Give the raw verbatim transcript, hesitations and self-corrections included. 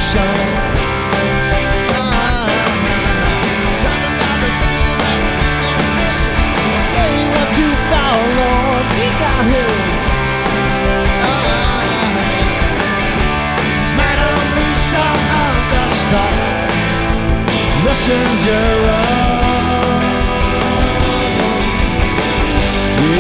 mission. Ah, driving down the vision and mission. They went too far, Lord. He got his. Ah, Madam Lisa of the stars, messenger